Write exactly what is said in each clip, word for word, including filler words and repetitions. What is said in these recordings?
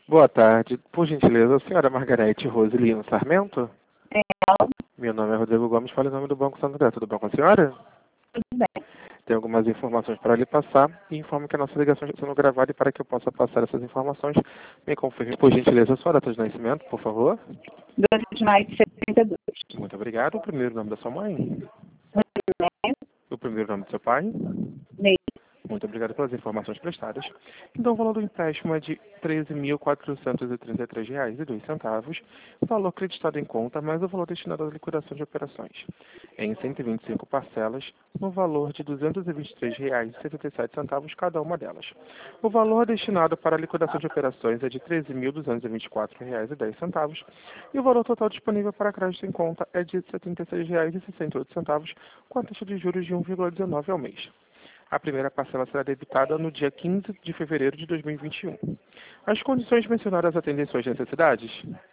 Boa tarde. Por gentileza, a senhora Margarete Rosilino Sarmento? É, Meu nome é Rodrigo Gomes, falo em nome do Banco Santander. Tudo bom com a senhora? tudo bem. Tenho algumas informações para lhe passar e informo que a nossa ligação está sendo gravada e para que eu possa passar essas informações, me confirme, por gentileza, a sua data de nascimento, por favor. doze de maio de setenta e dois. Muito obrigado. O primeiro nome da sua mãe? Rodrigo O primeiro nome do seu pai? Ney, Muito obrigado pelas informações prestadas. Então, o valor do empréstimo é de treze mil quatrocentos e trinta e três reais e dois centavos, valor creditado em conta, mais o valor destinado à liquidação de operações, em cento e vinte e cinco parcelas, no valor de duzentos e vinte e três reais e setenta e sete centavos cada uma delas. O valor destinado para a liquidação de operações é de treze mil duzentos e vinte e quatro reais e dez centavos, e o valor total disponível para crédito em conta é de setenta e seis reais e sessenta e oito centavos, com a taxa de juros de um vírgula dezenove ao mês. A primeira parcela será debitada no dia quinze de fevereiro de dois mil e vinte e um. As condições mencionadas atendem suas necessidades?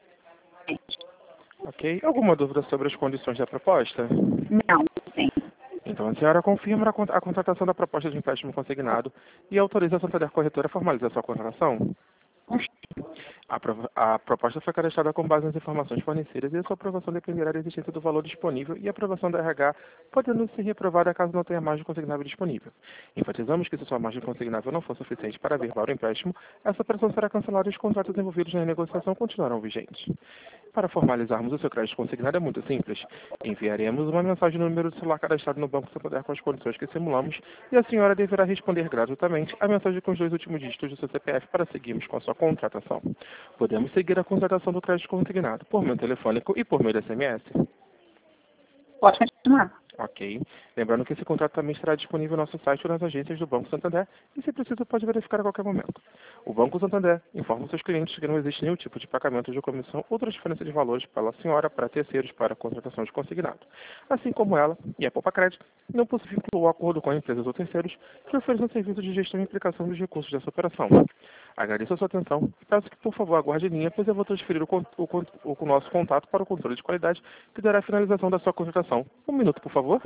Ok. Alguma dúvida sobre as condições da proposta? não, sim. Então, a senhora confirma a con- a contratação da proposta de empréstimo consignado e autoriza a Santander Corretora a formalizar sua contratação? A, prova- a proposta foi cadastrada com base nas informações fornecidas e a sua aprovação dependerá da existência do valor disponível e aprovação da R H, podendo ser reprovada caso não tenha margem consignável disponível. Enfatizamos que se sua margem consignável não for suficiente para averbar o empréstimo, essa operação será cancelada e os contratos envolvidos na negociação continuarão vigentes. Para formalizarmos o seu crédito consignado é muito simples. Enviaremos uma mensagem no número de celular cadastrado no Banco Santander com as condições que simulamos e a senhora deverá responder gratuitamente a mensagem com os dois últimos dígitos do seu C P F para seguirmos com a sua contratação. Podemos seguir a contratação do crédito consignado por meio telefônico e por meio de S M S. Pode continuar. Ok. Lembrando que esse contrato também estará disponível no nosso site ou nas agências do Banco Santander e, se preciso, pode verificar a qualquer momento. O Banco Santander informa seus clientes que não existe nenhum tipo de pagamento de comissão ou transferência de valores pela senhora para terceiros para a contratação de consignado. Assim como ela e a Poupa Crédito não possui vínculo ou acordo com empresas ou terceiros que ofereçam serviços de gestão e implicação dos recursos dessa operação. Agradeço a sua atenção e peço que, por favor, aguarde em linha, pois eu vou transferir o, con- o, con- o nosso contato para o controle de qualidade que dará a finalização da sua contratação. Um minuto, por favor.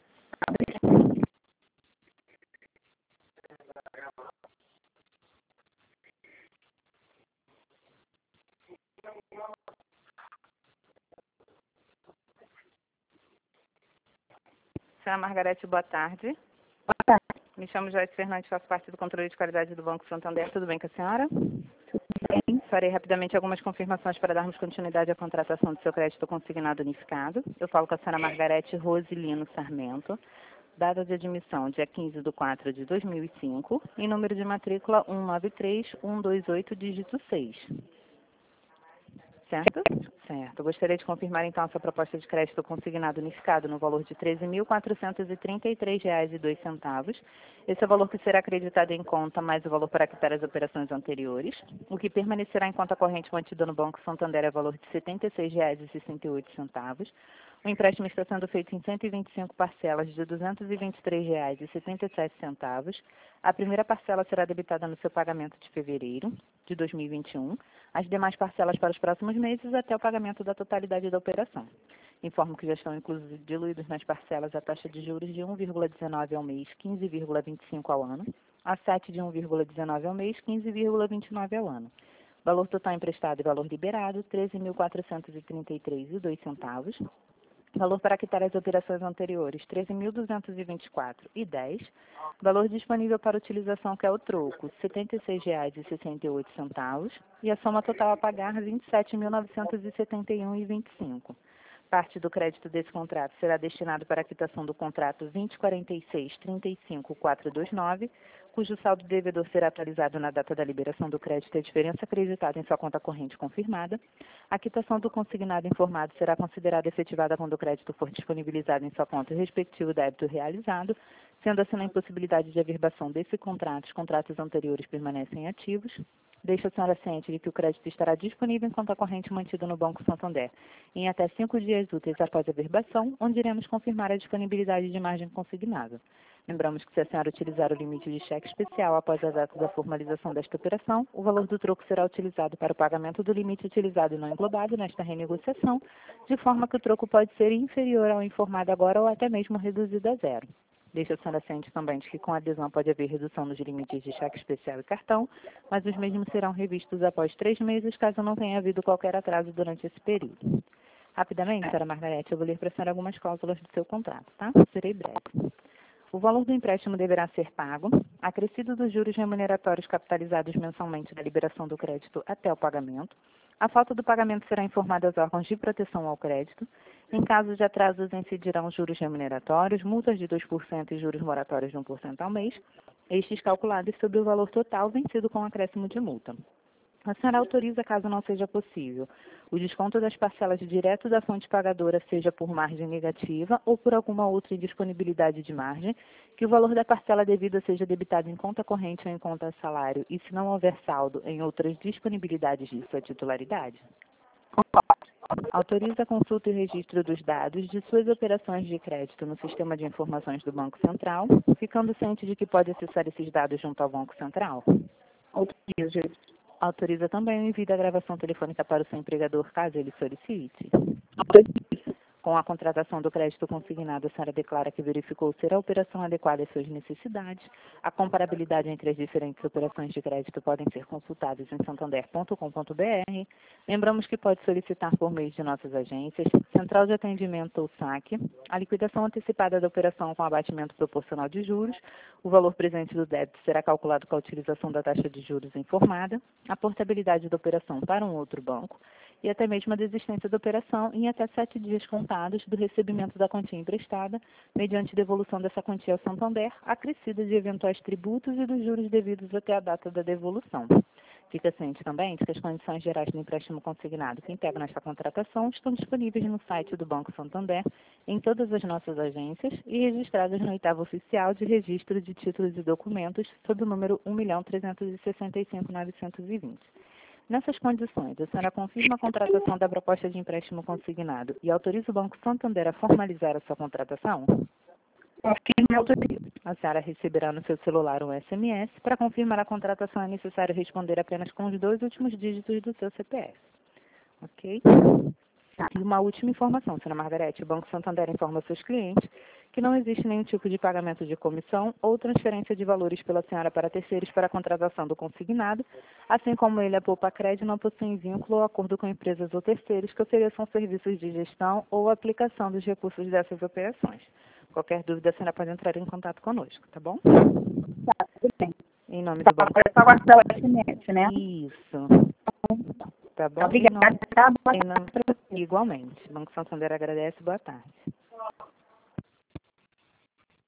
Senhora Margarete, boa tarde. Boa tarde. Me chamo Joyce Fernandes, faço parte do controle de qualidade do Banco Santander. Tudo bem com a senhora? Bem, Farei rapidamente algumas confirmações para darmos continuidade à contratação do seu crédito consignado unificado. Eu falo com a senhora Margarete Rosilino Sarmento. Data de admissão, dia quinze de quatro de dois mil e cinco. E número de matrícula um nove três um dois oito, dígito seis. Certo? Certo. Gostaria de confirmar, então, a sua proposta de crédito consignado unificado no valor de treze mil quatrocentos e trinta e três reais e dois centavos. Esse é o valor que será acreditado em conta, mais o valor para quitar as operações anteriores. O que permanecerá em conta corrente mantida no Banco Santander é o valor de setenta e seis reais e sessenta e oito centavos. O empréstimo está sendo feito em cento e vinte e cinco parcelas de duzentos e vinte e três reais e setenta e sete centavos. A primeira parcela será debitada no seu pagamento de fevereiro de dois mil e vinte e um. As demais parcelas para os próximos meses até o pagamento da totalidade da operação. Informo que já estão inclusos diluídos nas parcelas a taxa de juros de um vírgula dezenove ao mês, quinze vírgula vinte e cinco ao ano, a sete de um vírgula dezenove ao mês, quinze vírgula vinte e nove ao ano. Valor total emprestado e valor liberado, treze mil quatrocentos e trinta e três reais e dois centavos. Valor para quitar as operações anteriores, treze mil duzentos e vinte e quatro reais e dez centavos. Valor disponível para utilização, que é o troco, setenta e seis reais e sessenta e oito centavos. E a soma total a pagar, vinte e sete mil novecentos e setenta e um reais e vinte e cinco centavos. Parte do crédito desse contrato será destinado para a quitação do contrato vinte quarenta e seis trinta e cinco quatrocentos e vinte e nove, cujo saldo devedor será atualizado na data da liberação do crédito e a diferença acreditada em sua conta corrente confirmada. A quitação do consignado informado será considerada efetivada quando o crédito for disponibilizado em sua conta e o respectivo débito realizado, sendo assim na impossibilidade de averbação desse contrato, os contratos anteriores permanecem ativos. Deixa a senhora ciente de que o crédito estará disponível em conta corrente mantida no Banco Santander em até cinco dias úteis após a averbação, onde iremos confirmar a disponibilidade de margem consignada. Lembramos que, se a senhora utilizar o limite de cheque especial após a data da formalização desta operação, o valor do troco será utilizado para o pagamento do limite utilizado e não englobado nesta renegociação, de forma que o troco pode ser inferior ao informado agora ou até mesmo reduzido a zero. Deixa a senhora ciente também de que com a adesão pode haver redução nos limites de cheque especial e cartão, mas os mesmos serão revistos após três meses, caso não tenha havido qualquer atraso durante esse período. Rapidamente, senhora Margarete, eu vou ler para a senhora algumas cláusulas do seu contrato, tá? Serei breve. O valor do empréstimo deverá ser pago, acrescido dos juros remuneratórios capitalizados mensalmente da liberação do crédito até o pagamento. A falta do pagamento será informada aos órgãos de proteção ao crédito. Em caso de atrasos, incidirão juros remuneratórios, multas de dois por cento e juros moratórios de um por cento ao mês, estes calculados sobre o valor total vencido com acréscimo de multa. A senhora autoriza, caso não seja possível, o desconto das parcelas direto da fonte pagadora, seja por margem negativa ou por alguma outra indisponibilidade de margem, que o valor da parcela devida seja debitado em conta corrente ou em conta salário e, se não houver saldo, em outras disponibilidades de sua titularidade? Autoriza a consulta e registro dos dados de suas operações de crédito no sistema de informações do Banco Central, ficando ciente de que pode acessar esses dados junto ao Banco Central? Autorizo. Autoriza também o envio da gravação telefônica para o seu empregador, caso ele solicite? Autorizo. Com a contratação do crédito consignado, a senhora declara que verificou ser a operação adequada às suas necessidades. A comparabilidade entre as diferentes operações de crédito podem ser consultadas em santander ponto com ponto br. Lembramos que pode solicitar por meio de nossas agências, Central de Atendimento ou saque, a liquidação antecipada da operação com abatimento proporcional de juros. O valor presente do débito será calculado com a utilização da taxa de juros informada, a portabilidade da operação para um outro banco e até mesmo a desistência da operação em até sete dias contados do recebimento da quantia emprestada, mediante devolução dessa quantia ao Santander, acrescida de eventuais tributos e dos juros devidos até a data da devolução. Fica ciente também de que as condições gerais do empréstimo consignado que integram esta contratação estão disponíveis no site do Banco Santander, em todas as nossas agências e registradas no oitavo oficial de registro de títulos e documentos, sob o número um milhão trezentos e sessenta e cinco mil novecentos e vinte. Nessas condições, a senhora confirma a contratação da proposta de empréstimo consignado e autoriza o Banco Santander a formalizar a sua contratação? Confirmo e autorizo. A senhora receberá no seu celular um S M S. Para confirmar a contratação é necessário responder apenas com os dois últimos dígitos do seu C P F. Ok? E uma última informação, senhora Margarete, o Banco Santander informa seus clientes que não existe nenhum tipo de pagamento de comissão ou transferência de valores pela senhora para terceiros para a contratação do consignado, assim como ele, a Poupa Crédito, não possui vínculo ou acordo com empresas ou terceiros que ofereçam serviços de gestão ou aplicação dos recursos dessas operações. Qualquer dúvida, a senhora pode entrar em contato conosco, tá bom? Tá, tudo bem. Em nome Tá, do Banco... agora é só guardar o S M S, né? Isso. Tá bom? Obrigada. Em nome... Igualmente. Banco Santander agradece. Boa tarde.